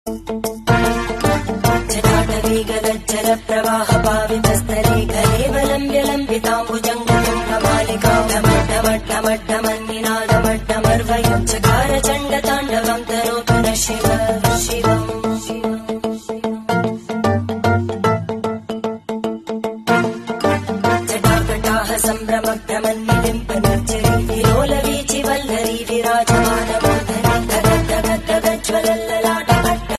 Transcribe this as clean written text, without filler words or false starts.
जटाटवीगलज्जलप्रवाह पावितस्तरे कलेवलम्ब्यलम्बिताम्बुजङ्गममालिकामड्डमड्डमन्निनादमड्डमर्वयुच्चकार चण्डताण्डवं तरोतु न शिव शिवम् जटाकटाः सम्भ्रमभ्रमन्निलिम्पन्